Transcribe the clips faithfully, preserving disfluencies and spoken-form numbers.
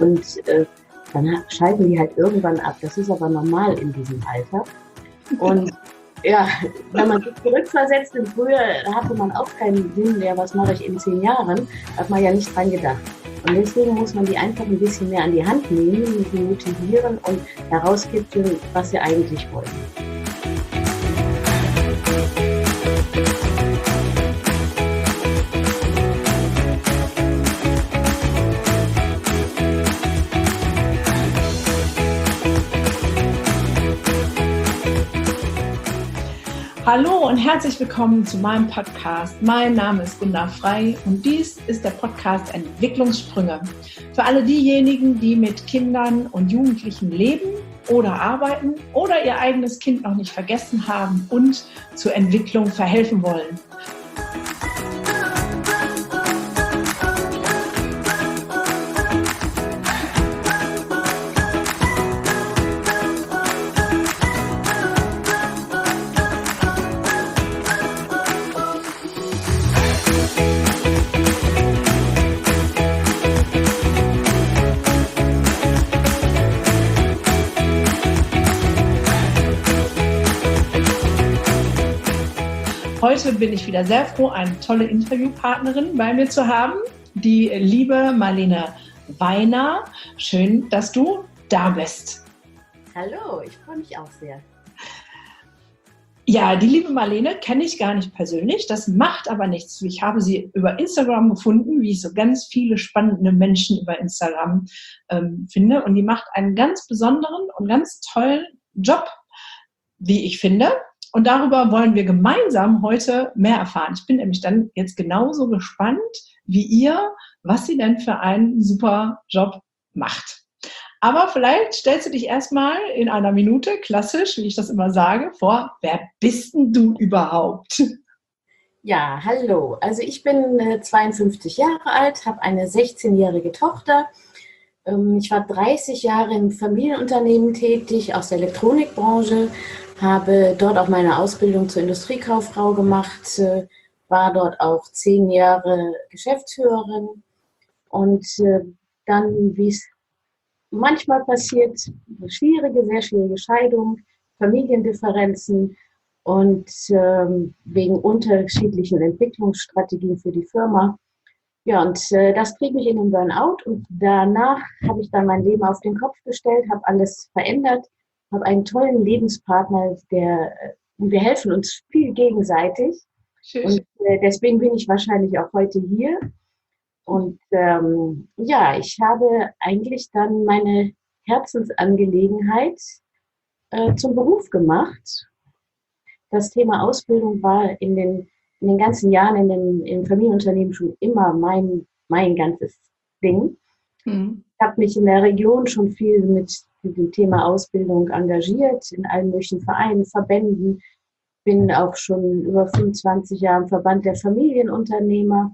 Und äh, dann schalten die halt irgendwann ab. Das ist aber normal in diesem Alter. Und ja, wenn man sich zurückversetzt in früher, da hatte man auch keinen Sinn mehr, was mache ich in zehn Jahren, hat man ja nicht dran gedacht. Und deswegen muss man die einfach ein bisschen mehr an die Hand nehmen, sie motivieren und herauskitzeln, was sie eigentlich wollen. Hallo und herzlich willkommen zu meinem Podcast. Mein Name ist Gunda Frei und dies ist der Podcast Entwicklungssprünge. Für alle diejenigen, die mit Kindern und Jugendlichen leben oder arbeiten oder ihr eigenes Kind noch nicht vergessen haben und zur Entwicklung verhelfen wollen. Heute bin ich wieder sehr froh, eine tolle Interviewpartnerin bei mir zu haben, die liebe Marlene Weiner. Schön, dass du da bist. Hallo, ich freue mich auch sehr. Ja, die liebe Marlene kenne ich gar nicht persönlich, das macht aber nichts. Ich habe sie über Instagram gefunden, wie ich so ganz viele spannende Menschen über Instagram ähm, finde. Und die macht einen ganz besonderen und ganz tollen Job, wie ich finde. Und darüber wollen wir gemeinsam heute mehr erfahren. Ich bin nämlich dann jetzt genauso gespannt wie ihr, was sie denn für einen super Job macht. Aber vielleicht stellst du dich erstmal in einer Minute, klassisch, wie ich das immer sage, vor. Wer bist denn du überhaupt? Ja, hallo. Also ich bin äh, zweiundfünfzig Jahre alt, habe eine sechzehnjährige Tochter. Ähm, ich war dreißig Jahre im Familienunternehmen tätig, aus der Elektronikbranche. Habe dort auch meine Ausbildung zur Industriekauffrau gemacht, war dort auch zehn Jahre Geschäftsführerin und dann, wie es manchmal passiert, eine schwierige, sehr schwierige Scheidung, Familiendifferenzen und wegen unterschiedlichen Entwicklungsstrategien für die Firma. Ja, und das trieb mich in den Burnout und danach habe ich dann mein Leben auf den Kopf gestellt, habe alles verändert. Habe einen tollen Lebenspartner, der, wir helfen uns viel gegenseitig. Schön. Und äh, deswegen bin ich wahrscheinlich auch heute hier. Und ähm, ja, ich habe eigentlich dann meine Herzensangelegenheit äh, zum Beruf gemacht. Das Thema Ausbildung war in den, in den ganzen Jahren in den, im Familienunternehmen schon immer mein, mein ganzes Ding. Mhm. Ich habe mich in der Region schon viel mit dem Thema Ausbildung engagiert, in allen möglichen Vereinen, Verbänden. Bin auch schon über fünfundzwanzig Jahre im Verband der Familienunternehmer.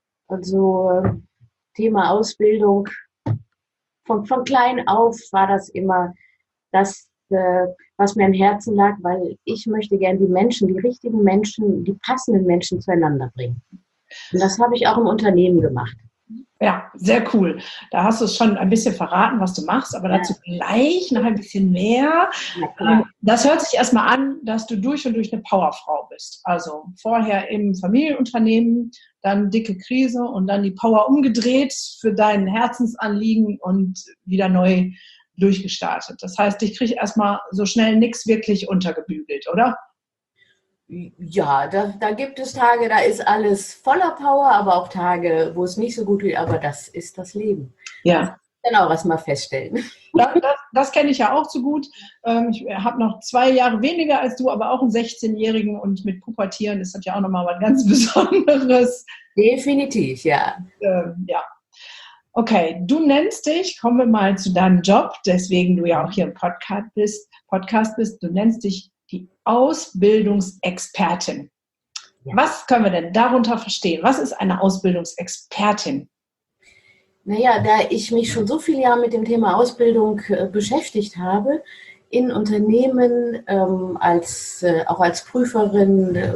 Also Thema Ausbildung, von, von klein auf war das immer das, äh, was mir am Herzen lag, weil ich möchte gerne die Menschen, die richtigen Menschen, die passenden Menschen zueinander bringen. Und das habe ich auch im Unternehmen gemacht. Ja, sehr cool. Da hast du es schon ein bisschen verraten, was du machst, aber dazu gleich noch ein bisschen mehr. Das hört sich erstmal an, dass du durch und durch eine Powerfrau bist. Also vorher im Familienunternehmen, dann dicke Krise und dann die Power umgedreht für dein Herzensanliegen und wieder neu durchgestartet. Das heißt, ich kriege erstmal so schnell nichts wirklich untergebügelt, oder? Ja, da, da gibt es Tage, da ist alles voller Power, aber auch Tage, wo es nicht so gut geht, aber das ist das Leben. Ja. Genau, was mal feststellen. Das, das, das kenne ich ja auch so gut. Ich habe noch zwei Jahre weniger als du, aber auch einen sechzehnjährigen und mit Pubertieren ist das ja auch nochmal was ganz Besonderes. Definitiv, ja. Ähm, ja. Okay, du nennst dich, kommen wir mal zu deinem Job, deswegen du ja auch hier im Podcast bist, Podcast bist, du nennst dich die Ausbildungsexpertin. Ja. Was können wir denn darunter verstehen? Was ist eine Ausbildungsexpertin? Naja, da ich mich schon so viele Jahre mit dem Thema Ausbildung äh, beschäftigt habe, in Unternehmen, ähm, als, äh, auch als Prüferin, äh,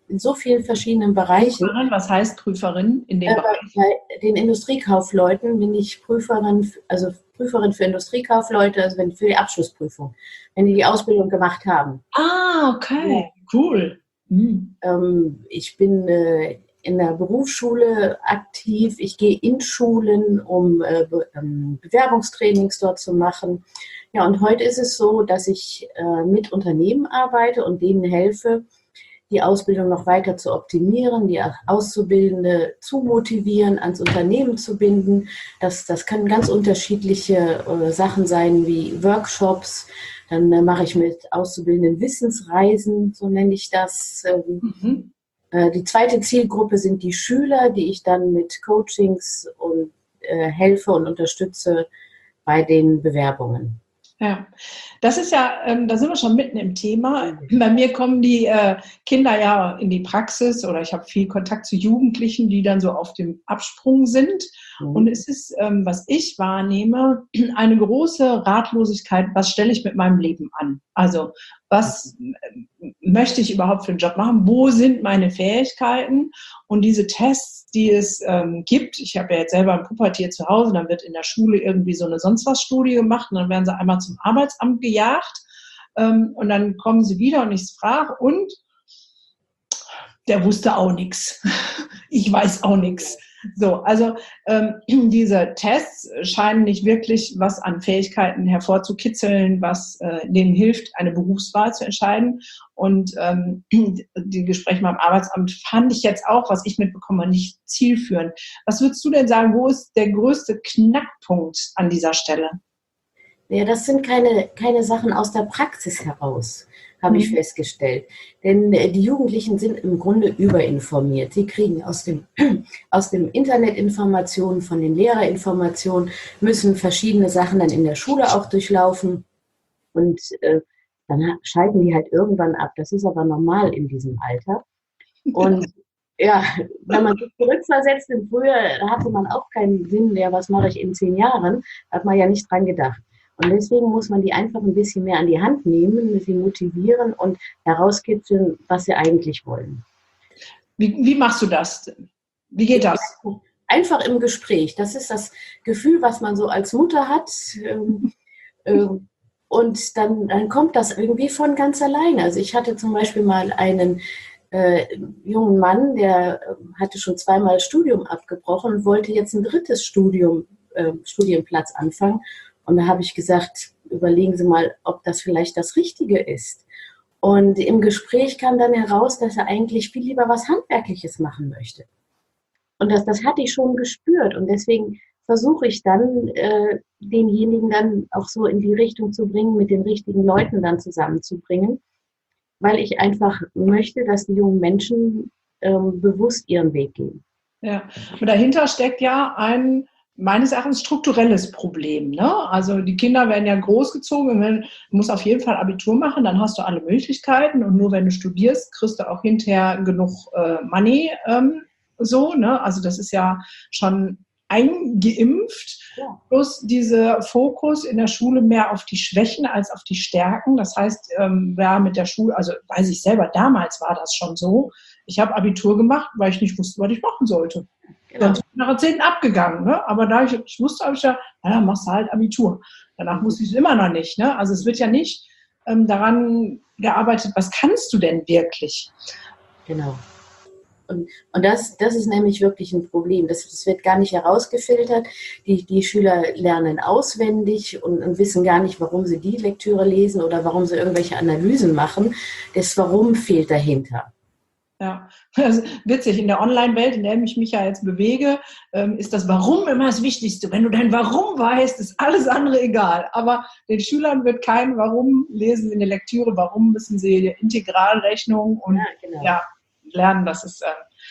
in so vielen verschiedenen Bereichen. Prüferin, was heißt Prüferin in dem äh, Bereich? Bei den Industriekaufleuten bin ich Prüferin, also Prüferin für Industriekaufleute, also wenn, für die Abschlussprüfung, wenn die die Ausbildung gemacht haben. Ah, okay, Ja. cool. Hm. Ähm, ich bin äh, in der Berufsschule aktiv. Ich gehe in Schulen, um äh, Be ähm, Bewerbungstrainings dort zu machen. Ja, und heute ist es so, dass ich äh, mit Unternehmen arbeite und denen helfe, die Ausbildung noch weiter zu optimieren, die Auszubildende zu motivieren, ans Unternehmen zu binden. Das, das können ganz unterschiedliche äh, Sachen sein, wie Workshops. Dann äh, mache ich mit Auszubildenden Wissensreisen, so nenne ich das. Ähm, Mhm. äh, die zweite Zielgruppe sind die Schüler, die ich dann mit Coachings und äh, helfe und unterstütze bei den Bewerbungen. Ja, das ist ja, ähm, da sind wir schon mitten im Thema. Bei mir kommen die äh, Kinder ja in die Praxis oder ich habe viel Kontakt zu Jugendlichen, die dann so auf dem Absprung sind. Mhm. Und es ist, ähm, was ich wahrnehme, eine große Ratlosigkeit, was stelle ich mit meinem Leben an? Also was äh, möchte ich überhaupt für einen Job machen? Wo sind meine Fähigkeiten? Und diese Tests, die es ähm, gibt, ich habe ja jetzt selber ein Pubertier zu Hause, dann wird in der Schule irgendwie so eine sonst was Studie gemacht und dann werden sie einmal zum Arbeitsamt gejagt ähm, und dann kommen sie wieder und ich frage und der wusste auch nichts. Ich weiß auch nichts. So, also ähm, diese Tests scheinen nicht wirklich was an Fähigkeiten hervorzukitzeln, was äh, denen hilft, eine Berufswahl zu entscheiden. Und ähm, die Gespräche beim Arbeitsamt fand ich jetzt auch, was ich mitbekomme, nicht zielführend. Was würdest du denn sagen, wo ist der größte Knackpunkt an dieser Stelle? Ja, das sind keine, keine Sachen aus der Praxis heraus, habe mhm. ich festgestellt. Denn die Jugendlichen sind im Grunde überinformiert. Sie kriegen aus dem, aus dem Internet Informationen, von den Lehrerinformationen, müssen verschiedene Sachen dann in der Schule auch durchlaufen. Und äh, dann schalten die halt irgendwann ab. Das ist aber normal in diesem Alter. Und ja, wenn man sich zurückversetzt in früher, da hatte man auch keinen Sinn, ja, was mache ich in zehn Jahren, hat man ja nicht dran gedacht. Und deswegen muss man die einfach ein bisschen mehr an die Hand nehmen, sie motivieren und herauskitzeln, was sie eigentlich wollen. Wie, wie machst du das? Wie geht das? Einfach im Gespräch. Das ist das Gefühl, was man so als Mutter hat. Ähm, äh, und dann, dann kommt das irgendwie von ganz alleine. Also ich hatte zum Beispiel mal einen äh, jungen Mann, der hatte schon zweimal Studium abgebrochen und wollte jetzt ein drittes Studium, äh, Studienplatz anfangen. Und da habe ich gesagt, überlegen Sie mal, ob das vielleicht das Richtige ist. Und im Gespräch kam dann heraus, dass er eigentlich viel lieber was Handwerkliches machen möchte. Und das, das hatte ich schon gespürt. Und deswegen versuche ich dann, äh, denjenigen dann auch so in die Richtung zu bringen, mit den richtigen Leuten dann zusammenzubringen, weil ich einfach möchte, dass die jungen Menschen ähm, bewusst ihren Weg gehen. Ja, und dahinter steckt ja ein meines Erachtens strukturelles Problem. Ne? Also die Kinder werden ja großgezogen, wenn, du musst auf jeden Fall Abitur machen, dann hast du alle Möglichkeiten und nur wenn du studierst, kriegst du auch hinterher genug äh, Money. Ähm, so, ne? Also das ist ja schon eingeimpft. Ja. Plus dieser Fokus in der Schule mehr auf die Schwächen als auf die Stärken. Das heißt, ähm, wer mit der Schule, also weiß ich selber, damals war das schon so. Ich habe Abitur gemacht, weil ich nicht wusste, was ich machen sollte. Genau. Dann bin ich nach der zehnten abgegangen, ne? Aber da ich, ich wusste, habe ich ja, naja, machst du halt Abitur. Danach musste ich es immer noch nicht, ne? Also es wird ja nicht ähm, daran gearbeitet, was kannst du denn wirklich? Genau. Und, und das, das ist nämlich wirklich ein Problem. Das, das wird gar nicht herausgefiltert. Die, die Schüler lernen auswendig und, und wissen gar nicht, warum sie die Lektüre lesen oder warum sie irgendwelche Analysen machen. Das Warum fehlt dahinter. Ja, das ist witzig. In der Online-Welt, in der ich mich ja jetzt bewege, ist das Warum immer das Wichtigste. Wenn du dein Warum weißt, ist alles andere egal. Aber den Schülern wird kein Warum lesen in der Lektüre. Warum müssen sie Integralrechnung und ja, genau. ja, lernen. Das ist äh,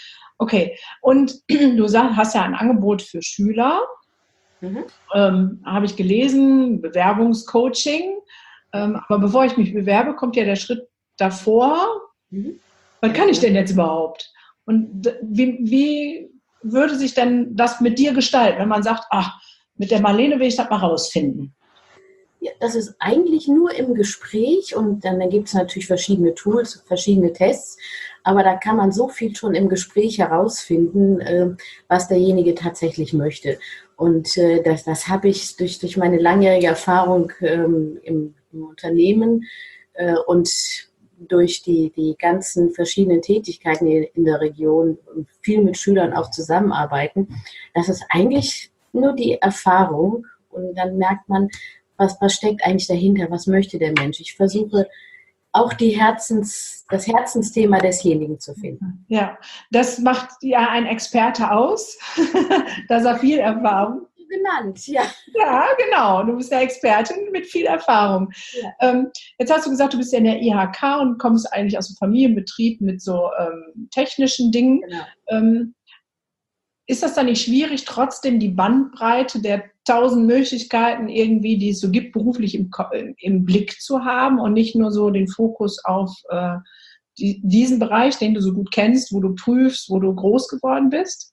okay. Und du sag, hast ja ein Angebot für Schüler. Mhm. Ähm, habe ich gelesen, Bewerbungscoaching. Ähm, aber bevor ich mich bewerbe, kommt ja der Schritt davor. Mhm. Was kann ich denn jetzt überhaupt? Und wie, wie würde sich denn das mit dir gestalten, wenn man sagt, ach, mit der Marlene will ich das mal rausfinden? Ja, das ist eigentlich nur im Gespräch und dann, dann gibt es natürlich verschiedene Tools, verschiedene Tests. aber da kann man so viel schon im Gespräch herausfinden, äh, was derjenige tatsächlich möchte. Und äh, das, das habe ich durch, durch meine langjährige Erfahrung ähm, im, im Unternehmen äh, und durch die, die ganzen verschiedenen Tätigkeiten in der Region und viel mit Schülern auch zusammenarbeiten, das ist eigentlich nur die Erfahrung und dann merkt man, was, was steckt eigentlich dahinter, was möchte der Mensch. Ich versuche auch die Herzens, das Herzensthema desjenigen zu finden. Ja, das macht ja ein Experte aus, dass er viel Erfahrung genannt, ja. Ja, genau. Du bist eine Expertin mit viel Erfahrung. Ja. Ähm, jetzt hast du gesagt, du bist ja in der I H K und kommst eigentlich aus dem Familienbetrieb mit so ähm, technischen Dingen. Genau. Ähm, ist das dann nicht schwierig, trotzdem die Bandbreite der tausend Möglichkeiten irgendwie, die es so gibt, beruflich im, im Blick zu haben und nicht nur so den Fokus auf äh, die, diesen Bereich, den du so gut kennst, wo du prüfst, wo du groß geworden bist?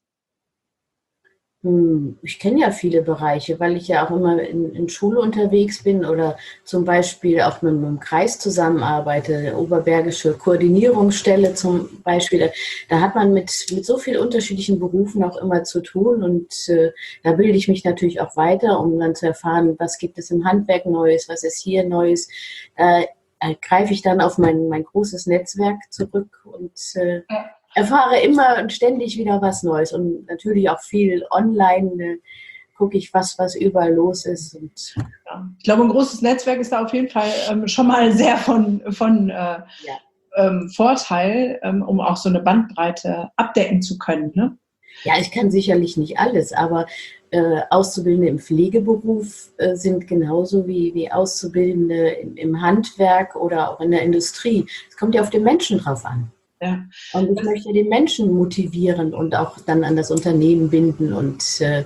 Ich kenne ja viele Bereiche, weil ich ja auch immer in, in Schule unterwegs bin oder zum Beispiel auch mit, mit dem Kreis zusammenarbeite, Oberbergische Koordinierungsstelle zum Beispiel. Da, da hat man mit, mit so vielen unterschiedlichen Berufen auch immer zu tun und äh, da bilde ich mich natürlich auch weiter, um dann zu erfahren, was gibt es im Handwerk Neues, was ist hier Neues. Da äh, greife ich dann auf mein, mein großes Netzwerk zurück und äh, ja. erfahre immer und ständig wieder was Neues und natürlich auch viel online äh, gucke ich, was, was überall los ist. Und ja. Ich glaube, ein großes Netzwerk ist da auf jeden Fall ähm, schon mal sehr von, von äh, ja. ähm, Vorteil, ähm, um auch so eine Bandbreite abdecken zu können. Ne? Ja, ich kann sicherlich nicht alles, aber äh, Auszubildende im Pflegeberuf äh, sind genauso wie, wie Auszubildende im, im Handwerk oder auch in der Industrie. Es kommt ja auf den Menschen drauf an. Ja. Und ich möchte den Menschen motivieren und auch dann an das Unternehmen binden und äh,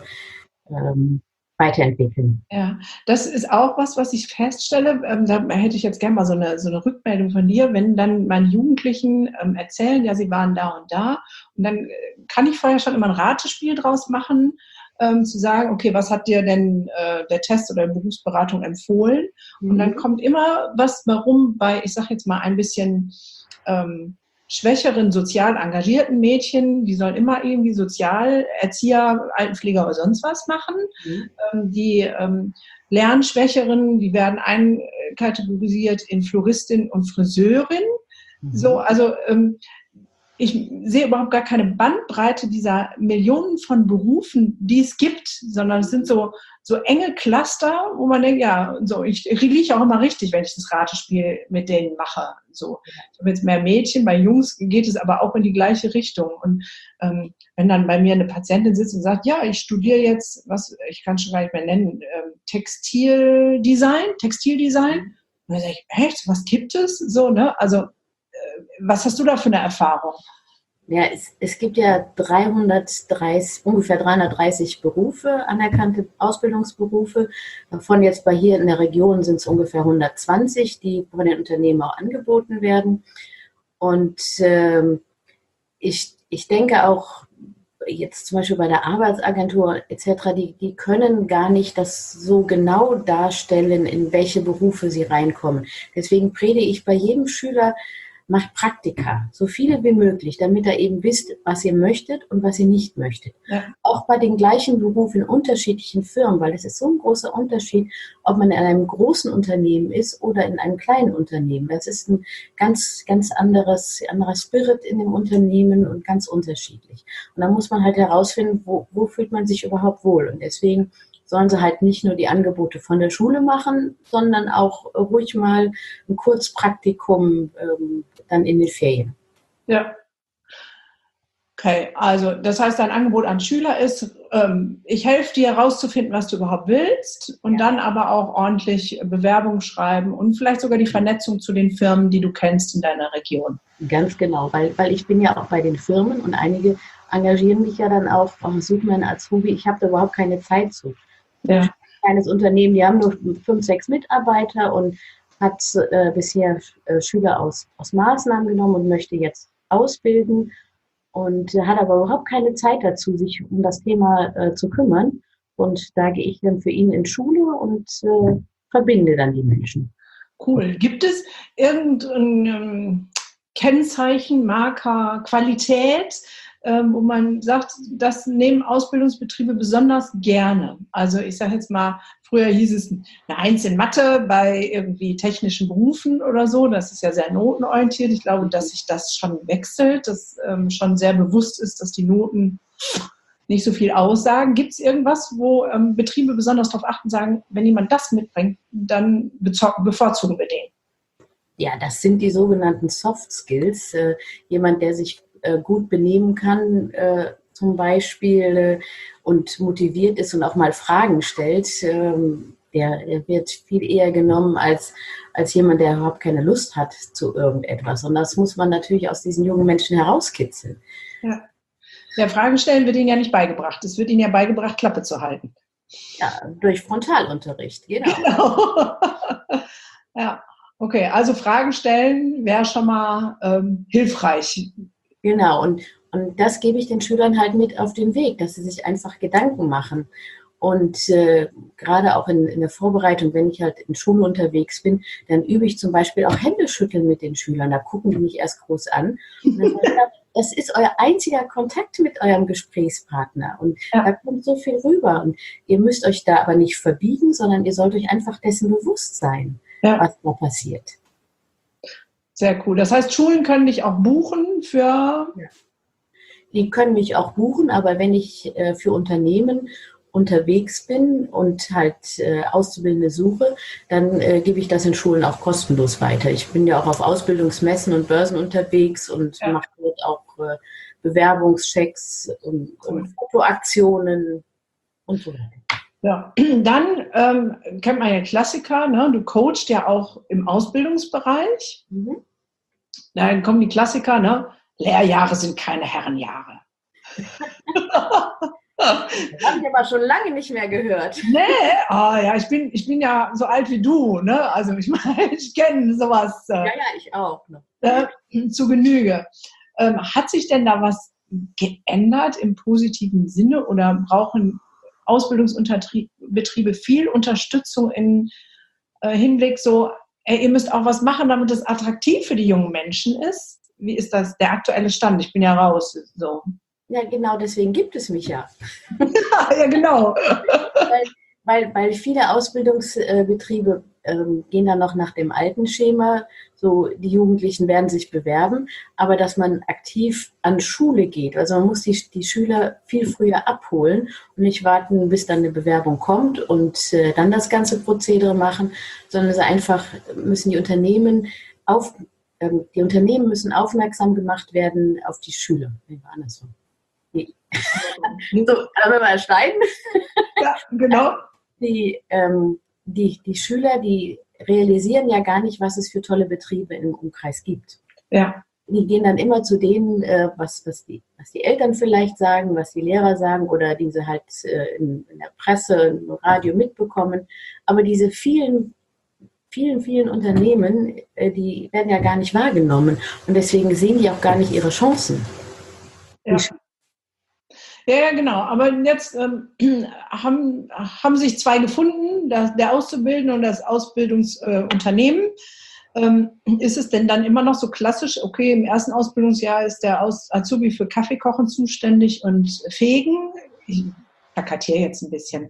ähm, weiterentwickeln. Ja, das ist auch was, was ich feststelle. Ähm, da hätte ich jetzt gerne mal so eine, so eine Rückmeldung von dir, wenn dann meine Jugendlichen ähm, erzählen, ja, sie waren da und da. Und dann kann ich vorher schon immer ein Ratespiel draus machen, ähm, zu sagen, okay, was hat dir denn äh, der Test oder die Berufsberatung empfohlen? Mhm. Und dann kommt immer was, warum bei, ich sage jetzt mal, ein bisschen ähm, schwächeren, sozial engagierten Mädchen, die sollen immer irgendwie Sozialerzieher, Altenpfleger oder sonst was machen. Mhm. Ähm, die ähm, Lernschwächeren, die werden einkategorisiert in Floristin und Friseurin. Mhm. So, also ähm, ich sehe überhaupt gar keine Bandbreite dieser Millionen von Berufen, die es gibt, sondern es sind so, so enge Cluster, wo man denkt, ja, so, ich, ich liege auch immer richtig, wenn ich das Ratespiel mit denen mache. So, ich habe jetzt mehr Mädchen, bei Jungs geht es aber auch in die gleiche Richtung. Und ähm, wenn dann bei mir eine Patientin sitzt und sagt, ja, ich studiere jetzt, was, ich kann schon gar nicht mehr nennen, ähm, Textildesign, Textildesign, und dann sage ich, echt, was gibt es? So, ne, also, was hast du da für eine Erfahrung? Ja, es, es gibt ja dreihundertdreißig, ungefähr dreihundertdreißig Berufe, anerkannte Ausbildungsberufe. Davon jetzt bei hier in der Region sind es ungefähr hundertzwanzig, die von den Unternehmen auch angeboten werden. Und ähm, ich, ich denke auch, jetzt zum Beispiel bei der Arbeitsagentur et cetera, die, die können gar nicht das so genau darstellen, in welche Berufe sie reinkommen. Deswegen predige ich bei jedem Schüler, macht Praktika, so viele wie möglich, damit ihr eben wisst, was ihr möchtet und was ihr nicht möchtet. Ja. Auch bei den gleichen Berufen in unterschiedlichen Firmen, weil es ist so ein großer Unterschied, ob man in einem großen Unternehmen ist oder in einem kleinen Unternehmen. Das ist ein ganz, ganz anderes, anderer Spirit in dem Unternehmen und ganz unterschiedlich. Und da muss man halt herausfinden, wo, wo fühlt man sich überhaupt wohl. Und deswegen sollen sie halt nicht nur die Angebote von der Schule machen, sondern auch ruhig mal ein Kurzpraktikum ähm, dann in den Ferien. Ja. Okay, also das heißt, dein Angebot an Schüler ist, ähm, ich helfe dir herauszufinden, was du überhaupt willst und ja. dann aber auch ordentlich Bewerbung schreiben und vielleicht sogar die Vernetzung zu den Firmen, die du kennst in deiner Region. Ganz genau, weil, weil ich bin ja auch bei den Firmen und einige engagieren mich ja dann auch, oh, such mir einen Azubi, ich habe da überhaupt keine Zeit zu. Ja. Ein kleines Unternehmen, die haben nur fünf, sechs Mitarbeiter und hat äh, bisher äh, Schüler aus, aus Maßnahmen genommen und möchte jetzt ausbilden und äh, hat aber überhaupt keine Zeit dazu, sich um das Thema äh, zu kümmern. Und da gehe ich dann für ihn in Schule und äh, verbinde dann die Menschen. Cool. Gibt es irgendein Kennzeichen, Marker, Qualität, ähm, wo man sagt, das nehmen Ausbildungsbetriebe besonders gerne. Also ich sage jetzt mal, früher hieß es eine Eins in Mathe bei irgendwie technischen Berufen oder so. Das ist ja sehr notenorientiert. Ich glaube, dass sich das schon wechselt, dass ähm, schon sehr bewusst ist, dass die Noten nicht so viel aussagen. Gibt es irgendwas, wo ähm, Betriebe besonders darauf achten, sagen, wenn jemand das mitbringt, dann bevorzugen wir den? Ja, das sind die sogenannten Soft Skills. Äh, jemand, der sich äh, gut benehmen kann, äh, zum Beispiel, äh, und motiviert ist und auch mal Fragen stellt, ähm, der, der wird viel eher genommen als, als jemand, der überhaupt keine Lust hat zu irgendetwas. Und das muss man natürlich aus diesen jungen Menschen herauskitzeln. Ja. Ja, Fragen stellen wird ihnen ja nicht beigebracht. Es wird ihnen ja beigebracht, Klappe zu halten. Ja, durch Frontalunterricht, genau. Genau. Ja, okay. Also Fragen stellen wäre schon mal ähm, hilfreich. Genau. Und, und das gebe ich den Schülern halt mit auf den Weg, dass sie sich einfach Gedanken machen. Und äh, gerade auch in, in der Vorbereitung, wenn ich halt in Schule unterwegs bin, dann übe ich zum Beispiel auch Händeschütteln mit den Schülern. Da gucken die mich erst groß an. Und dann sage ich, das ist euer einziger Kontakt mit eurem Gesprächspartner. Und ja, da kommt so viel rüber. Und ihr müsst euch da aber nicht verbiegen, sondern ihr sollt euch einfach dessen bewusst sein, ja, was da passiert. Sehr cool. Das heißt, Schulen können dich auch buchen für... Ja. Die können mich auch buchen, aber wenn ich äh, für Unternehmen unterwegs bin und halt äh, Auszubildende suche, dann äh, gebe ich das in Schulen auch kostenlos weiter. Ich bin ja auch auf Ausbildungsmessen und Börsen unterwegs und ja, mache dort auch äh, Bewerbungschecks und, cool, und Fotoaktionen und so weiter. Ja, dann ähm, kennt man ja Klassiker, ne? Du coachst ja auch im Ausbildungsbereich. Mhm. Dann kommen die Klassiker, ne? Lehrjahre sind keine Herrenjahre. Das habe ich aber schon lange nicht mehr gehört. Nee, oh, ja, ich bin, ich bin ja so alt wie du, ne? Also ich meine, ich kenne sowas. Äh, ja, ja, ich auch. Ne? Äh, zu Genüge. Ähm, hat sich denn da was geändert im positiven Sinne oder brauchen Ausbildungsbetriebe viel Unterstützung in äh, Hinblick so, ey, ihr müsst auch was machen, damit es attraktiv für die jungen Menschen ist? Wie ist das der aktuelle Stand? Ich bin ja raus. So. Ja, genau, deswegen gibt es mich ja. Ja, genau. weil, weil, weil viele Ausbildungsbetriebe ähm, gehen dann noch nach dem alten Schema, so die Jugendlichen werden sich bewerben, aber dass man aktiv an Schule geht. Also man muss die, die Schüler viel früher abholen und nicht warten, bis dann eine Bewerbung kommt und äh, dann das ganze Prozedere machen, sondern also einfach müssen die Unternehmen auf, ähm, die Unternehmen müssen aufmerksam gemacht werden auf die Schüler. Wie war das so? So, können wir mal schneiden? Ja, genau. Die, ähm, die, die Schüler, die realisieren ja gar nicht, was es für tolle Betriebe im Umkreis gibt. Ja. Die gehen dann immer zu denen, äh, was, was, die, was die Eltern vielleicht sagen, was die Lehrer sagen oder die sie halt äh, in, in der Presse, im Radio mitbekommen. Aber diese vielen, vielen, vielen Unternehmen, äh, die werden ja gar nicht wahrgenommen. Und deswegen sehen die auch gar nicht ihre Chancen. Ja. Ja, ja, genau. Aber jetzt ähm, haben, haben sich zwei gefunden, das, der Auszubildende und das Ausbildungsunternehmen. Äh, ähm, ist es denn dann immer noch so klassisch, okay, im ersten Ausbildungsjahr ist der Aus Azubi für Kaffeekochen zuständig und Fegen? Ich plakatiere jetzt ein bisschen.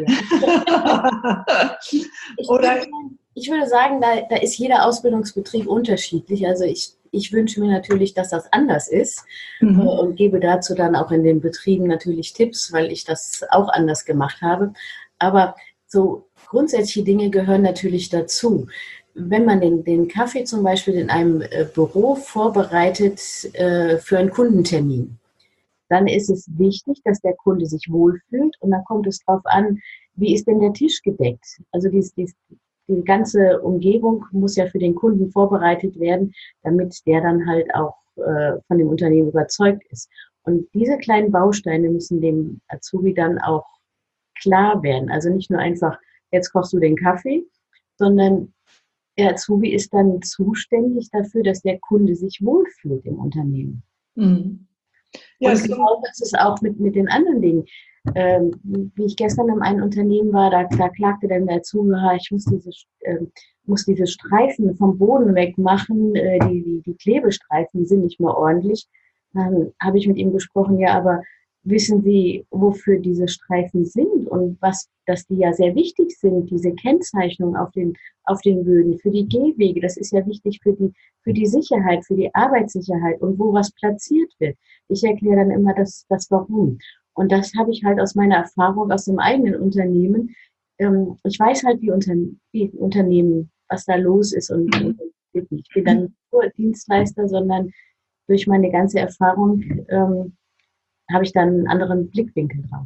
Ja. Oder ich, ich würde sagen, da, da ist jeder Ausbildungsbetrieb unterschiedlich. Also ich Ich wünsche mir natürlich, dass das anders ist, mhm, und gebe dazu dann auch in den Betrieben natürlich Tipps, weil ich das auch anders gemacht habe. Aber so grundsätzliche Dinge gehören natürlich dazu. Wenn man den, den Kaffee zum Beispiel in einem äh, Büro vorbereitet äh, für einen Kundentermin, dann ist es wichtig, dass der Kunde sich wohlfühlt und dann kommt es darauf an, wie ist denn der Tisch gedeckt? Also dies, dies, die ganze Umgebung muss ja für den Kunden vorbereitet werden, damit der dann halt auch äh, von dem Unternehmen überzeugt ist. Und diese kleinen Bausteine müssen dem Azubi dann auch klar werden. Also nicht nur einfach, jetzt kochst du den Kaffee, sondern der Azubi ist dann zuständig dafür, dass der Kunde sich wohlfühlt im Unternehmen. Mhm. Ja, Und es ist genau das ist auch mit, mit den anderen Dingen. Ähm, wie ich gestern in einem Unternehmen war, da, da klagte dann der Zuhörer, ich muss diese, äh, muss diese Streifen vom Boden wegmachen, äh, die, die, die Klebestreifen, die sind nicht mehr ordentlich. Dann habe ich mit ihm gesprochen, ja, aber wissen Sie, wofür diese Streifen sind und was, dass die ja sehr wichtig sind, diese Kennzeichnung auf den, auf den Böden, für die Gehwege, das ist ja wichtig für die, für die Sicherheit, für die Arbeitssicherheit und wo was platziert wird. Ich erkläre dann immer das, das Warum. Und das habe ich halt aus meiner Erfahrung aus dem eigenen Unternehmen. Ähm, ich weiß halt, wie, Unter wie Unternehmen, was da los ist und, und ich bin dann nicht nur Dienstleister, sondern durch meine ganze Erfahrung ähm, habe ich dann einen anderen Blickwinkel drauf.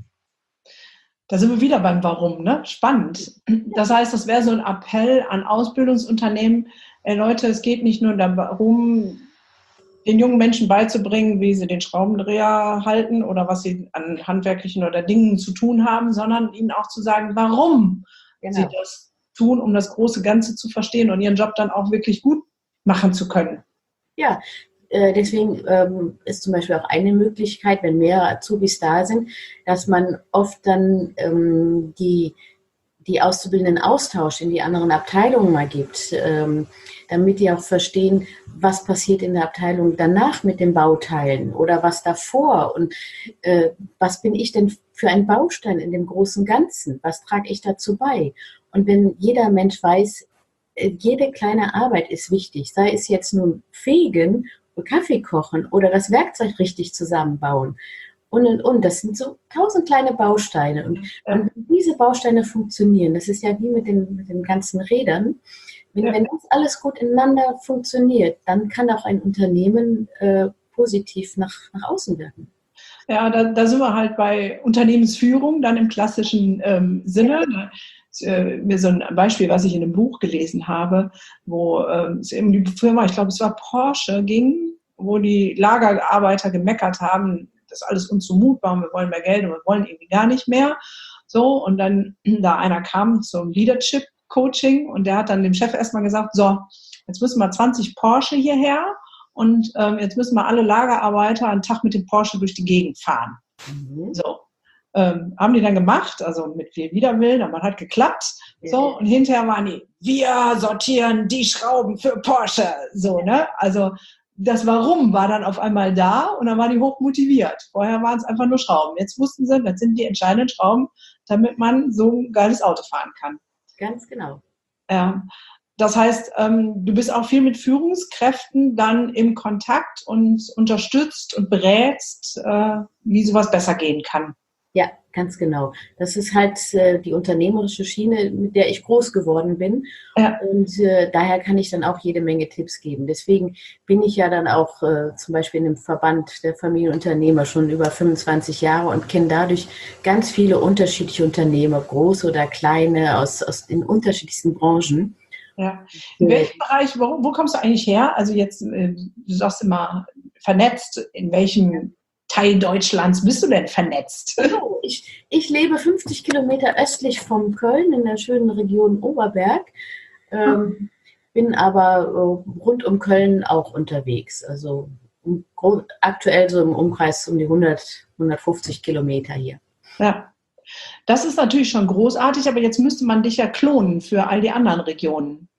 Da sind wir wieder beim Warum, ne? Spannend. Das heißt, das wäre so ein Appell an Ausbildungsunternehmen, ey Leute, es geht nicht nur darum, den jungen Menschen beizubringen, wie sie den Schraubendreher halten oder was sie an handwerklichen oder Dingen zu tun haben, sondern ihnen auch zu sagen, warum genau. sie das tun, um das große Ganze zu verstehen und ihren Job dann auch wirklich gut machen zu können. Ja, äh, deswegen ähm, ist zum Beispiel auch eine Möglichkeit, wenn mehrere Azubis da sind, dass man oft dann ähm, die die Auszubildenden Austausch in die anderen Abteilungen mal gibt, ähm, damit die auch verstehen, was passiert in der Abteilung danach mit den Bauteilen oder was davor und äh, was bin ich denn für ein Baustein in dem großen Ganzen, was trage ich dazu bei? Und wenn jeder Mensch weiß, äh, jede kleine Arbeit ist wichtig, sei es jetzt nun Fegen, Kaffee kochen oder das Werkzeug richtig zusammenbauen, und, und, und. Das sind so tausend kleine Bausteine. Und, Ja. und wenn diese Bausteine funktionieren, das ist ja wie mit den, mit den ganzen Rädern, wenn, ja. wenn das alles gut ineinander funktioniert, dann kann auch ein Unternehmen äh, positiv nach, nach außen wirken. Ja, da, da sind wir halt bei Unternehmensführung, dann im klassischen ähm, Sinne. Ja. Äh, mir so ein Beispiel, was ich in einem Buch gelesen habe, wo ähm, es eben die Firma, ich glaube, es war Porsche, ging, wo die Lagerarbeiter gemeckert haben, das ist alles unzumutbar und wir wollen mehr Geld und wir wollen irgendwie gar nicht mehr. So, und dann da einer kam zum Leadership-Coaching und der hat dann dem Chef erstmal gesagt, so, jetzt müssen wir zwanzig Porsche hierher und ähm, jetzt müssen wir alle Lagerarbeiter einen Tag mit dem Porsche durch die Gegend fahren. Mhm. So. Ähm, haben die dann gemacht, also mit viel Widerwillen, aber hat geklappt. So, und hinterher waren die, wir sortieren die Schrauben für Porsche. So, ne? Also das Warum war dann auf einmal da und dann waren die hoch motiviert. Vorher waren es einfach nur Schrauben. Jetzt wussten sie, das sind die entscheidenden Schrauben, damit man so ein geiles Auto fahren kann. Ganz genau. Ja. Das heißt, ähm, du bist auch viel mit Führungskräften dann im Kontakt und unterstützt und berätst, äh, wie sowas besser gehen kann. Ja, ganz genau. Das ist halt äh, die unternehmerische Schiene, mit der ich groß geworden bin. Ja. Und äh, daher kann ich dann auch jede Menge Tipps geben. Deswegen bin ich ja dann auch äh, zum Beispiel in dem Verband der Familienunternehmer schon über fünfundzwanzig Jahre und kenne dadurch ganz viele unterschiedliche Unternehmer, große oder kleine, aus, aus den unterschiedlichsten Branchen. Ja. In welchem Bereich, wo, wo kommst du eigentlich her? Also jetzt, äh, du sagst immer vernetzt, in welchem Teil Deutschlands bist du denn vernetzt? So, ich, ich lebe fünfzig Kilometer östlich von Köln in der schönen Region Oberberg, ähm, hm. bin aber äh, rund um Köln auch unterwegs. Also um, aktuell so im Umkreis um die hundert, hundertfünfzig Kilometer hier. Ja, das ist natürlich schon großartig, aber jetzt müsste man dich ja klonen für all die anderen Regionen.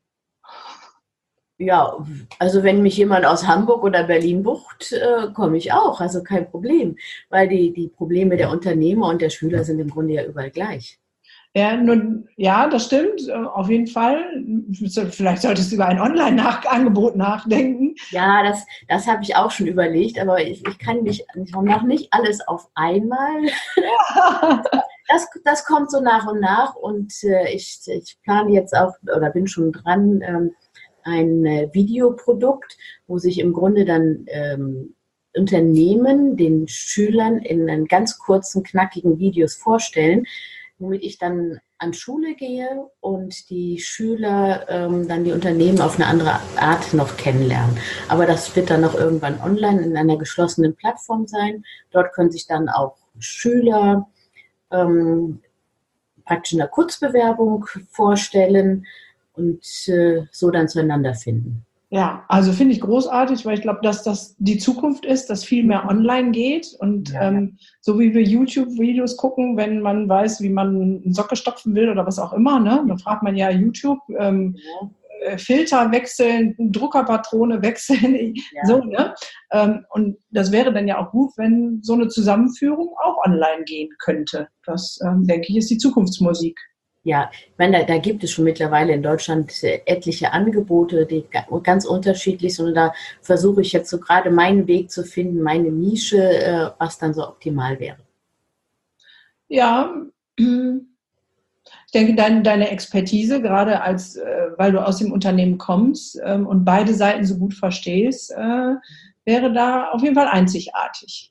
Ja, also wenn mich jemand aus Hamburg oder Berlin bucht, äh, komme ich auch, also kein Problem, weil die, die Probleme der Unternehmer und der Schüler sind im Grunde ja überall gleich. Ja, nun, ja, das stimmt, auf jeden Fall. Vielleicht solltest du über ein Online-Angebot nachdenken. Ja, das, das habe ich auch schon überlegt, aber ich, ich kann nicht, ich mache nicht alles auf einmal. Ja. Das, das kommt so nach und nach und äh, ich, ich plane jetzt auch, oder bin schon dran, ähm, ein äh, Videoprodukt, wo sich im Grunde dann ähm, Unternehmen den Schülern in einen ganz kurzen, knackigen Videos vorstellen, womit ich dann an Schule gehe und die Schüler ähm, dann die Unternehmen auf eine andere Art noch kennenlernen. Aber das wird dann noch irgendwann online in einer geschlossenen Plattform sein. Dort können sich dann auch Schüler ähm, praktisch in der Kurzbewerbung vorstellen und äh, so dann zueinander finden. Ja, also finde ich großartig, weil ich glaube, dass das die Zukunft ist, dass viel mehr online geht. Und Ja, ähm, so wie wir YouTube-Videos gucken, wenn man weiß, wie man eine Socke stopfen will oder was auch immer, ne, dann fragt man ja YouTube, ähm, ja, äh, Filter wechseln, Druckerpatrone wechseln, so, ja. ne? Ähm, und das wäre dann ja auch gut, wenn so eine Zusammenführung auch online gehen könnte. Das, ähm, denke ich, ist die Zukunftsmusik. Ja, ich meine, da, da gibt es schon mittlerweile in Deutschland äh, etliche Angebote, die ga- ganz unterschiedlich sind. Und da versuche ich jetzt so gerade meinen Weg zu finden, meine Nische, äh, was dann so optimal wäre. Ja, ich denke, dein, deine Expertise, gerade als, äh, weil du aus dem Unternehmen kommst ähm, und beide Seiten so gut verstehst, äh, wäre da auf jeden Fall einzigartig.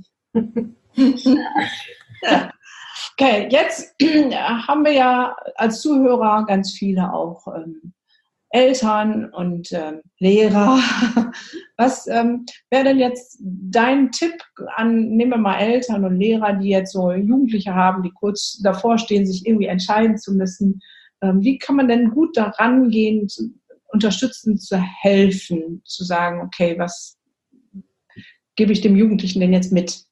Ja. Okay, jetzt haben wir ja als Zuhörer ganz viele auch ähm, Eltern und ähm, Lehrer. Was ähm, wäre denn jetzt dein Tipp an, nehmen wir mal Eltern und Lehrer, die jetzt so Jugendliche haben, die kurz davor stehen, sich irgendwie entscheiden zu müssen? Ähm, wie kann man denn gut daran gehen, zu, unterstützend zu helfen, zu sagen, okay, was gebe ich dem Jugendlichen denn jetzt mit?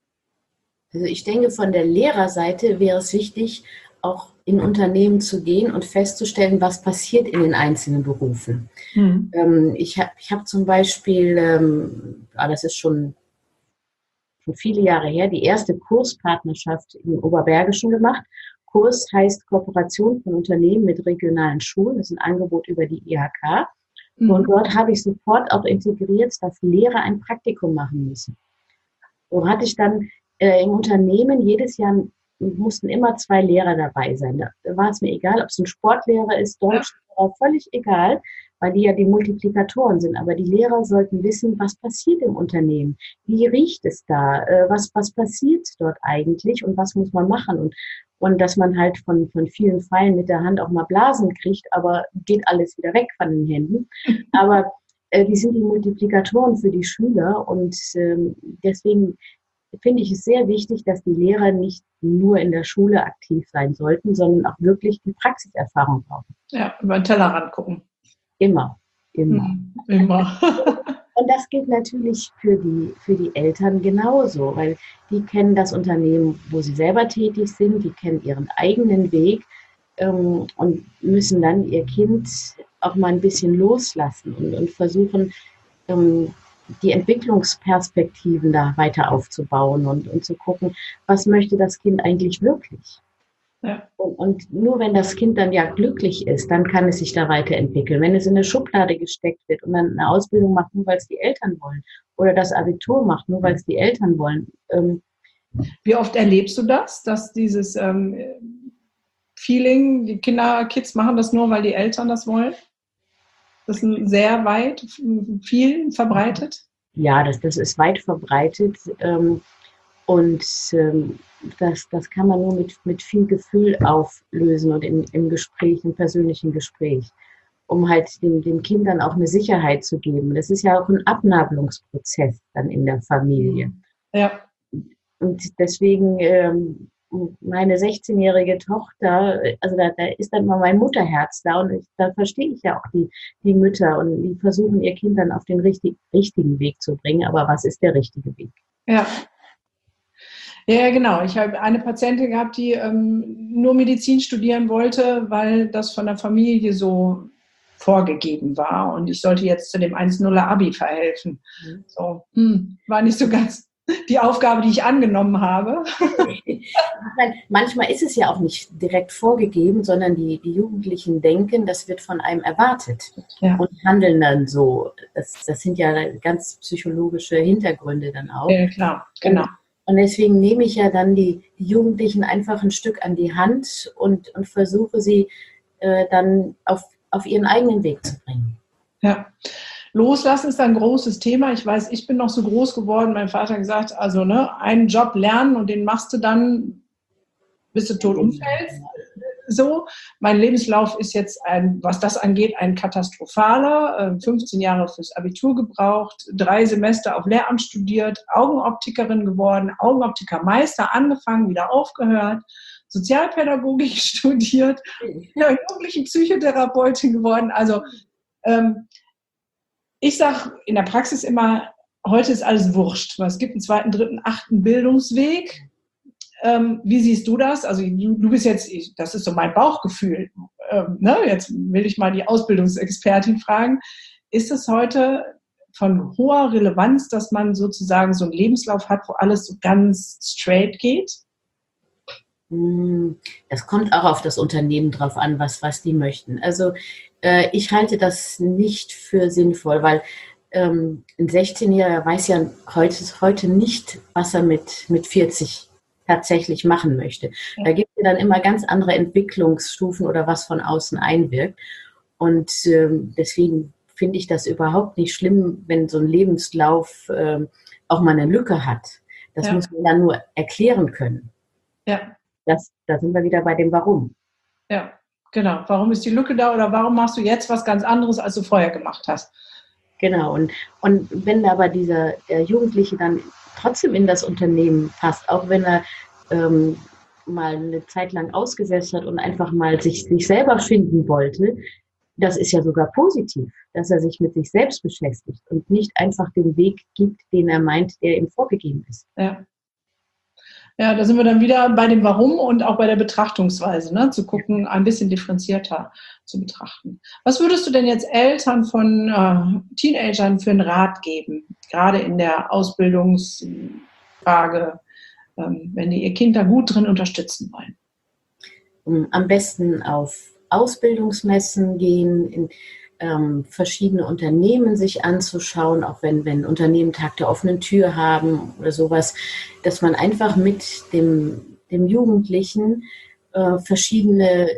Also ich denke, von der Lehrerseite wäre es wichtig, auch in Unternehmen zu gehen und festzustellen, was passiert in den einzelnen Berufen. Hm. Ähm, ich habe ich hab zum Beispiel, ähm, ah, das ist schon, schon viele Jahre her, die erste Kurspartnerschaft im Oberbergischen gemacht. Kurs heißt Kooperation von Unternehmen mit regionalen Schulen. Das ist ein Angebot über die I H K. Und Hm. dort habe ich sofort auch integriert, dass Lehrer ein Praktikum machen müssen. So hatte ich dann äh, im Unternehmen jedes Jahr mussten immer zwei Lehrer dabei sein. Da war es mir egal, ob es ein Sportlehrer ist, Deutschlehrer, völlig egal, weil die ja die Multiplikatoren sind. Aber die Lehrer sollten wissen, was passiert im Unternehmen, wie riecht es da, äh, was, was passiert dort eigentlich und was muss man machen. Und, und dass man halt von, von vielen Pfeilen mit der Hand auch mal Blasen kriegt, aber geht alles wieder weg von den Händen. Aber äh, die sind die Multiplikatoren für die Schüler und ähm, deswegen finde ich es sehr wichtig, dass die Lehrer nicht nur in der Schule aktiv sein sollten, sondern auch wirklich die Praxiserfahrung brauchen. Ja, über den Tellerrand gucken. Immer, immer. Hm. Immer. Und das gilt natürlich für die, für die Eltern genauso, weil die kennen das Unternehmen, wo sie selber tätig sind, die kennen ihren eigenen Weg ähm, und müssen dann ihr Kind auch mal ein bisschen loslassen und, und versuchen, ähm, die Entwicklungsperspektiven da weiter aufzubauen und, und zu gucken, was möchte das Kind eigentlich wirklich? Ja. Und, und nur wenn das Kind dann ja glücklich ist, dann kann es sich da weiterentwickeln. Wenn es in eine Schublade gesteckt wird und dann eine Ausbildung macht, nur weil es die Eltern wollen, oder das Abitur macht, nur weil es die Eltern wollen. Ähm, Wie oft erlebst du das, dass dieses ähm, Feeling, die Kinder, Kids machen das nur, weil die Eltern das wollen? Das ist sehr weit, viel verbreitet. ja, das, das ist weit verbreitet. Ähm, und ähm, das, das kann man nur mit, mit viel Gefühl auflösen und in, im Gespräch, im persönlichen Gespräch, um halt den, den Kindern auch eine Sicherheit zu geben. Das ist ja auch ein Abnabelungsprozess dann in der Familie. Ja. Und deswegen ähm, meine sechzehnjährige Tochter, also da, da ist dann mal mein Mutterherz da und ich, da verstehe ich ja auch die, die Mütter und die versuchen ihr Kind dann auf den richtig, richtigen Weg zu bringen. Aber was ist der richtige Weg? Ja. Ja, genau. Ich habe eine Patientin gehabt, die ähm, nur Medizin studieren wollte, weil das von der Familie so vorgegeben war und ich sollte jetzt zu dem eins Komma null Abi verhelfen. Mhm. So, hm, war nicht so ganz die Aufgabe, die ich angenommen habe. Meine, manchmal ist es ja auch nicht direkt vorgegeben, sondern die, die Jugendlichen denken, das wird von einem erwartet Ja. und handeln dann so. Das, das sind ja ganz psychologische Hintergründe dann auch. Ja, klar, genau. Und, und deswegen nehme ich ja dann die, die Jugendlichen einfach ein Stück an die Hand und, und versuche sie äh, dann auf, auf ihren eigenen Weg zu bringen. Ja. Loslassen ist ein großes Thema. Ich weiß, ich bin noch so groß geworden. Mein Vater hat gesagt, also ne, einen Job lernen und den machst du dann, bis du tot umfällst. So, mein Lebenslauf ist jetzt, ein, was das angeht, ein katastrophaler. fünfzehn Jahre fürs Abitur gebraucht, drei Semester auf Lehramt studiert, Augenoptikerin geworden, Augenoptikermeister angefangen, wieder aufgehört, Sozialpädagogik studiert, ja, jugendliche Psychotherapeutin geworden. Also ähm, ich sage in der Praxis immer, heute ist alles wurscht, weil es gibt einen zweiten, dritten, achten Bildungsweg. Ähm, wie siehst du das? Also du, du bist jetzt, ich, das ist so mein Bauchgefühl, ähm, ne? Jetzt will ich mal die Ausbildungsexpertin fragen. Ist es heute von hoher Relevanz, dass man sozusagen so einen Lebenslauf hat, wo alles so ganz straight geht? Das kommt auch auf das Unternehmen drauf an, was, was die möchten. Also äh, ich halte das nicht für sinnvoll, weil ähm, ein sechzehnjähriger weiß ja heute, heute nicht, was er mit, mit vierzig tatsächlich machen möchte. Ja. Da gibt es dann immer ganz andere Entwicklungsstufen oder was von außen einwirkt. Und ähm, deswegen finde ich das überhaupt nicht schlimm, wenn so ein Lebenslauf ähm, auch mal eine Lücke hat. Das ja. muss man dann nur erklären können. Ja. Das, da sind wir wieder bei dem Warum. Ja, genau. Warum ist die Lücke da oder warum machst du jetzt was ganz anderes, als du vorher gemacht hast? Genau. Und, und wenn aber dieser der Jugendliche dann trotzdem in das Unternehmen passt, auch wenn er ähm, mal eine Zeit lang ausgesetzt hat und einfach mal sich, sich selber finden wollte, das ist ja sogar positiv, dass er sich mit sich selbst beschäftigt und nicht einfach den Weg gibt, den er meint, der ihm vorgegeben ist. Ja. Ja, da sind wir dann wieder bei dem Warum und auch bei der Betrachtungsweise, ne? Zu gucken, ein bisschen differenzierter zu betrachten. Was würdest du denn jetzt Eltern von äh, Teenagern für einen Rat geben, gerade in der Ausbildungsfrage, ähm, wenn die ihr Kind da gut drin unterstützen wollen? Am besten auf Ausbildungsmessen gehen, in ähm, verschiedene Unternehmen sich anzuschauen, auch wenn, wenn Unternehmen Tag der offenen Tür haben oder sowas, dass man einfach mit dem, dem Jugendlichen äh, verschiedene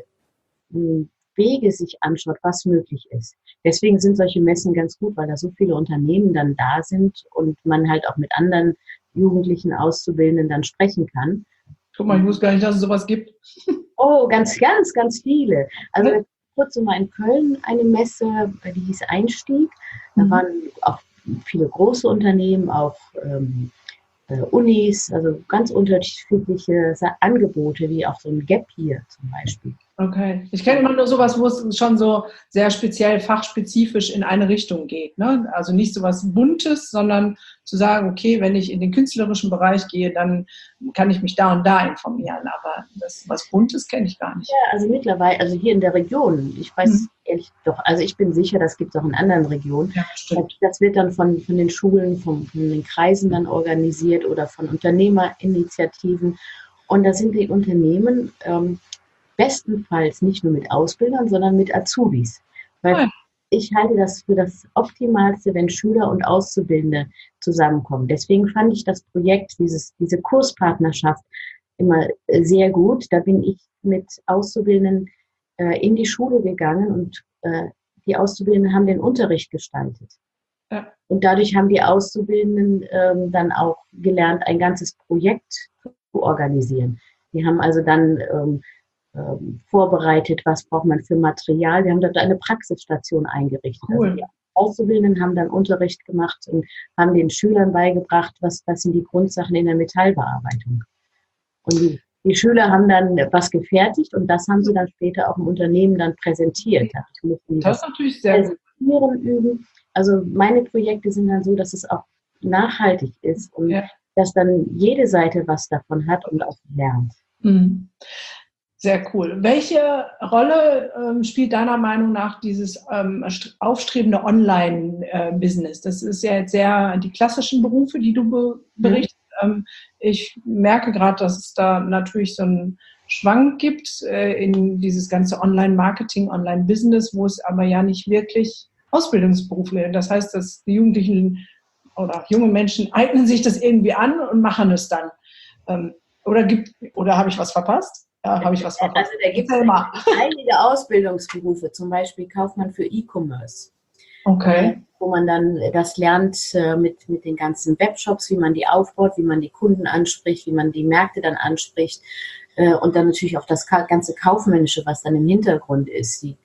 äh, Wege sich anschaut, was möglich ist. Deswegen sind solche Messen ganz gut, weil da so viele Unternehmen dann da sind und man halt auch mit anderen Jugendlichen Auszubildenden dann sprechen kann. Guck mal, ich wusste gar nicht, dass es sowas gibt. Oh, ganz, ganz, ganz viele. Also ja. Kurz mal in Köln eine Messe, die hieß Einstieg. Da mhm. waren auch viele große Unternehmen, auch ähm, äh, Unis, also ganz unterschiedliche Angebote, wie auch so ein Gap Year zum Beispiel. Okay. Ich kenne immer nur sowas, wo es schon so sehr speziell, fachspezifisch in eine Richtung geht, ne? Also nicht sowas Buntes, sondern zu sagen, okay, wenn ich in den künstlerischen Bereich gehe, dann kann ich mich da und da informieren. Aber das, was Buntes, kenne ich gar nicht. Ja, also mittlerweile, also hier in der Region, ich weiß mhm. ehrlich doch, also ich bin sicher, das gibt es auch in anderen Regionen. Ja, stimmt. Das wird dann von, von den Schulen, von, von den Kreisen dann organisiert oder von Unternehmerinitiativen. Und da sind die Unternehmen ähm, bestenfalls nicht nur mit Ausbildern, sondern mit Azubis. Weil ja. ich halte das für das Optimalste, wenn Schüler und Auszubildende zusammenkommen. Deswegen fand ich das Projekt, dieses, diese Kurspartnerschaft immer sehr gut. Da bin ich mit Auszubildenden äh, in die Schule gegangen und äh, die Auszubildenden haben den Unterricht gestaltet. Ja. Und dadurch haben die Auszubildenden ähm, dann auch gelernt, ein ganzes Projekt zu organisieren. Die haben also dann ähm, ähm, vorbereitet, was braucht man für Material. Wir haben dort eine Praxisstation eingerichtet. Cool. Also die Auszubildenden haben dann Unterricht gemacht und haben den Schülern beigebracht, was, was sind die Grundsachen in der Metallbearbeitung. Und die, die Schüler haben dann was gefertigt und das haben sie dann später auch im Unternehmen dann präsentiert. Das ist natürlich sehr gut. Üben. Also meine Projekte sind dann so, dass es auch nachhaltig ist und ja. dass dann jede Seite was davon hat und auch lernt. Mhm. Sehr cool. Welche Rolle ähm, spielt deiner Meinung nach dieses ähm, aufstrebende Online-Business? Das ist ja jetzt sehr die klassischen Berufe, die du be- berichtest. Mhm. Ähm, ich merke gerade, dass es da natürlich so einen Schwank gibt äh, in dieses ganze Online-Marketing, Online-Business, wo es aber ja nicht wirklich Ausbildungsberufe sind. Das heißt, dass die Jugendlichen oder junge Menschen eignen sich das irgendwie an und machen es dann. Ähm, oder gibt, oder habe ich was verpasst? Ja, habe ich was verpasst. Also da gibt es einige Ausbildungsberufe, zum Beispiel Kaufmann für E-Commerce. Okay. Wo man dann das lernt mit, mit den ganzen Webshops, wie man die aufbaut, wie man die Kunden anspricht, wie man die Märkte dann anspricht und dann natürlich auch das ganze Kaufmännische, was dann im Hintergrund ist, die,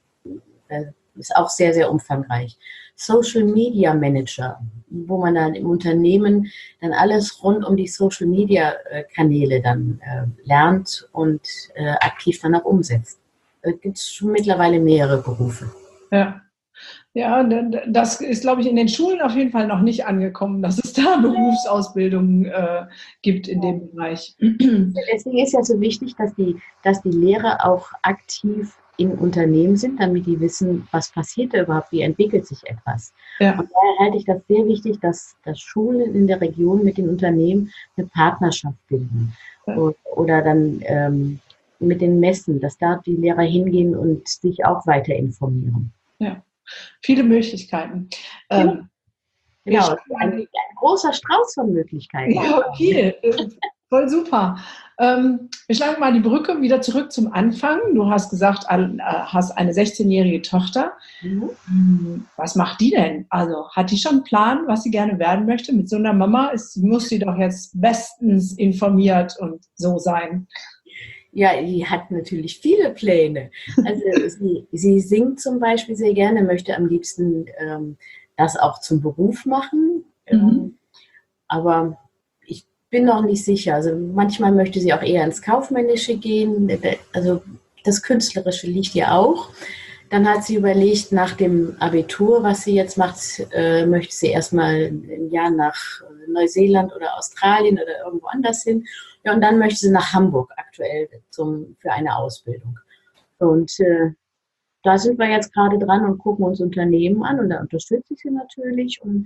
ist auch sehr, sehr umfangreich. Social Media Manager, wo man dann im Unternehmen dann alles rund um die Social Media Kanäle dann äh, lernt und äh, aktiv dann auch umsetzt. Da gibt es schon mittlerweile mehrere Berufe. Ja. Ja, das ist, glaube ich, in den Schulen auf jeden Fall noch nicht angekommen, dass es da Berufsausbildung äh, gibt in dem Bereich. Deswegen ist ja so wichtig, dass die, dass die Lehrer auch aktiv in Unternehmen sind, damit die wissen, was passiert da überhaupt, wie entwickelt sich etwas. Ja. Und daher halte ich das sehr wichtig, dass, dass Schulen in der Region mit den Unternehmen eine Partnerschaft bilden. Ja. Oder, oder dann ähm, mit den Messen, dass da die Lehrer hingehen und sich auch weiter informieren. Ja. Viele Möglichkeiten. Genau, ähm, genau. Ein, ein großer Strauß von Möglichkeiten. Ja, viel. Voll super. Ähm, wir schlagen mal die Brücke wieder zurück zum Anfang. Du hast gesagt, du hast eine sechzehnjährige Tochter. Mhm. Was macht die denn? Also hat die schon einen Plan, was sie gerne werden möchte? Mit so einer Mama ist, muss sie doch jetzt bestens informiert und so sein. Ja, die hat natürlich viele Pläne. Also sie, sie singt zum Beispiel sehr gerne, möchte am liebsten ähm, das auch zum Beruf machen. Mhm. Ähm, aber ich bin noch nicht sicher. Also manchmal möchte sie auch eher ins Kaufmännische gehen. Also das Künstlerische liegt ihr auch. Dann hat sie überlegt, nach dem Abitur, was sie jetzt macht, äh, möchte sie erstmal ein Jahr nach Neuseeland oder Australien oder irgendwo anders hin. Ja, und dann möchte sie nach Hamburg aktuell zum, für eine Ausbildung. Und äh, da sind wir jetzt gerade dran und gucken uns Unternehmen an und da unterstütze ich sie natürlich. Und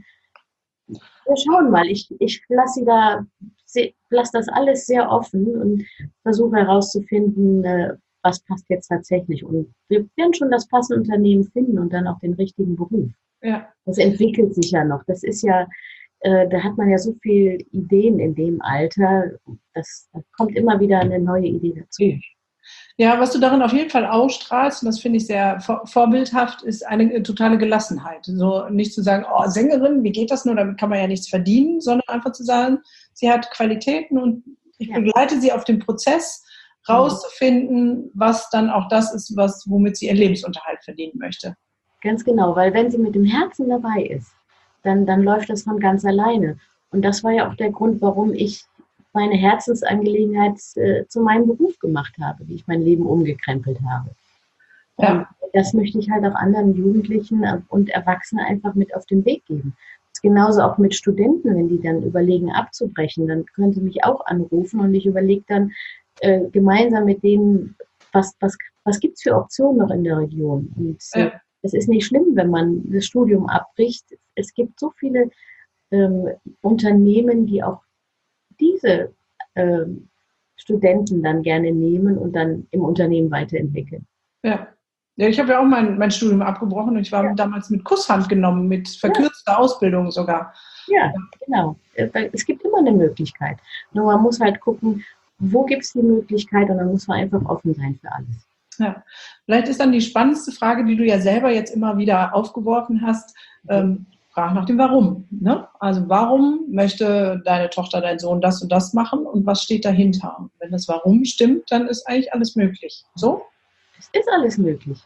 wir schauen mal, ich, ich lasse sie da, lasse das alles sehr offen und versuche herauszufinden, äh, was passt jetzt tatsächlich. Und wir werden schon das passende Unternehmen finden und dann auch den richtigen Beruf. Ja. Das entwickelt sich ja noch. Das ist ja, äh, da hat man ja so viele Ideen in dem Alter. Das, da kommt immer wieder eine neue Idee dazu. Ja, was du darin auf jeden Fall ausstrahlst, und das finde ich sehr vor, vorbildhaft, ist eine totale Gelassenheit. So nicht zu sagen, oh, Sängerin, wie geht das nur, damit kann man ja nichts verdienen, sondern einfach zu sagen, sie hat Qualitäten und ich ja. begleite sie auf dem Prozess, rauszufinden, was dann auch das ist, was, womit sie ihren Lebensunterhalt verdienen möchte. Ganz genau, weil wenn sie mit dem Herzen dabei ist, dann, dann läuft das von ganz alleine. Und das war ja auch der Grund, warum ich meine Herzensangelegenheit äh, zu meinem Beruf gemacht habe, wie ich mein Leben umgekrempelt habe. Ja. Und das möchte ich halt auch anderen Jugendlichen und Erwachsenen einfach mit auf den Weg geben. Das ist genauso auch mit Studenten, wenn die dann überlegen abzubrechen, dann können sie mich auch anrufen und ich überlege dann, Äh, gemeinsam mit denen, was, was, was gibt es für Optionen noch in der Region. Und äh, ja. es ist nicht schlimm, wenn man das Studium abbricht. Es gibt so viele ähm, Unternehmen, die auch diese ähm, Studenten dann gerne nehmen und dann im Unternehmen weiterentwickeln. Ja. Ja, ich habe ja auch mein, mein Studium abgebrochen und ich war ja. damals mit Kusshand genommen, mit verkürzter ja. Ausbildung sogar. Ja, genau. Es gibt immer eine Möglichkeit. Nur man muss halt gucken, wo gibt es die Möglichkeit und dann muss man einfach offen sein für alles. Ja, vielleicht ist dann die spannendste Frage, die du ja selber jetzt immer wieder aufgeworfen hast, ähm, frag nach dem Warum. Ne? Also warum möchte deine Tochter, dein Sohn das und das machen und was steht dahinter? Und wenn das Warum stimmt, dann ist eigentlich alles möglich. So? Es ist alles möglich.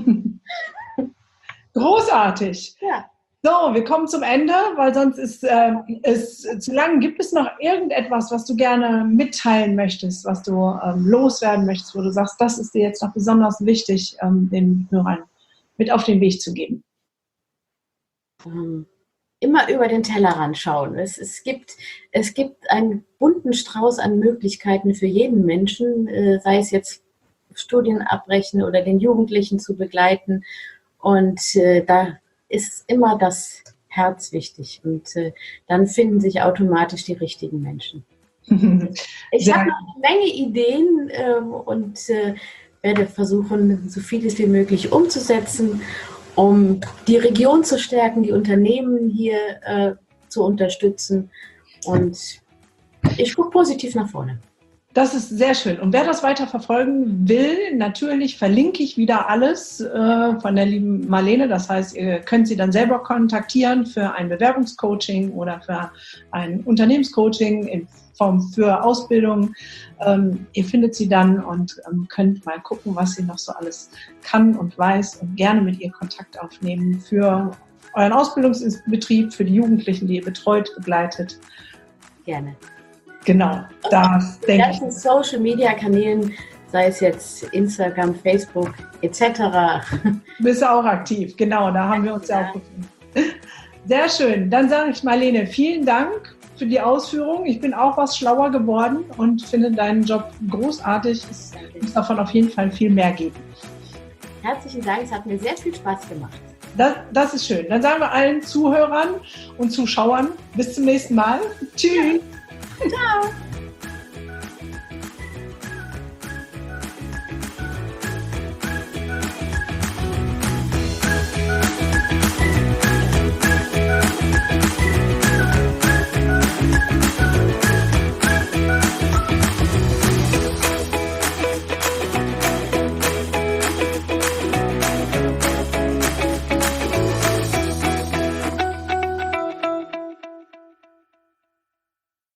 Großartig. Ja. So, wir kommen zum Ende, weil sonst ist äh, es zu lang. Gibt es noch irgendetwas, was du gerne mitteilen möchtest, was du ähm, loswerden möchtest, wo du sagst, das ist dir jetzt noch besonders wichtig, ähm, den Hörern mit auf den Weg zu geben? Ähm, immer über den Tellerrand schauen. Es, es, gibt, es gibt einen bunten Strauß an Möglichkeiten für jeden Menschen, äh, sei es jetzt Studien abbrechen oder den Jugendlichen zu begleiten. Und äh, da ist immer das Herz wichtig und äh, dann finden sich automatisch die richtigen Menschen. Ich habe noch eine Menge Ideen äh, und äh, werde versuchen, so vieles wie möglich umzusetzen, um die Region zu stärken, die Unternehmen hier äh, zu unterstützen und ich gucke positiv nach vorne. Das ist sehr schön. Und wer das weiter verfolgen will, natürlich verlinke ich wieder alles äh, von der lieben Marlene. Das heißt, ihr könnt sie dann selber kontaktieren für ein Bewerbungscoaching oder für ein Unternehmenscoaching in Form für Ausbildung. Ähm, ihr findet sie dann und ähm, könnt mal gucken, was sie noch so alles kann und weiß und gerne mit ihr Kontakt aufnehmen für euren Ausbildungsbetrieb, für die Jugendlichen, die ihr betreut, begleitet. Gerne. Genau, das denke ich. Die ganzen Social-Media-Kanälen sei es jetzt Instagram, Facebook et cetera. Du bist auch aktiv, genau, da haben wir uns ja, ja auch gefunden. Sehr schön. Dann sage ich Marlene, vielen Dank für die Ausführungen. Ich bin auch was schlauer geworden und finde deinen Job großartig. Es muss davon auf jeden Fall viel mehr geben. Herzlichen Dank, es hat mir sehr viel Spaß gemacht. Das, das ist schön. Dann sagen wir allen Zuhörern und Zuschauern bis zum nächsten Mal. Tschüss. Ja. Ciao.